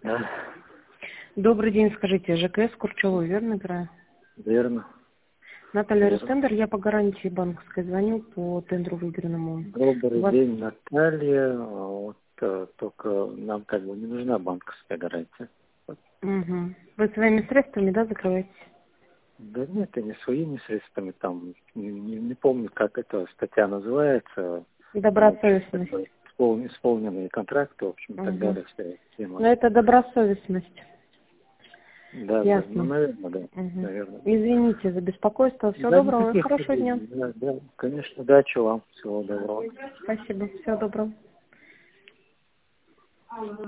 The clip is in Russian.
Да, Добрый день, скажите, ЖКС Курчева, верно играю? верно. Наталья Верно. Рустендер, я по гарантии банковской звоню по тендру выигранному. У Добрый вас... день, Наталья. Только нам как бы не нужна банковская гарантия. Вот. Угу. Вы своими средствами, да, закрываете? Да нет, и не своими средствами, там, не помню, как эта статья называется. Ну, чисто Добросовестность. исполненные контракты, в общем, и так Угу. далее, вся эта тема. Но это добросовестность. Да, да, ну, Ясно. наверное, да, Угу. наверное. Извините за беспокойство. Всего Да, доброго и никаких хорошего дня. проблем. Да, да, конечно, удачи вам, всего доброго. Спасибо. Всего доброго.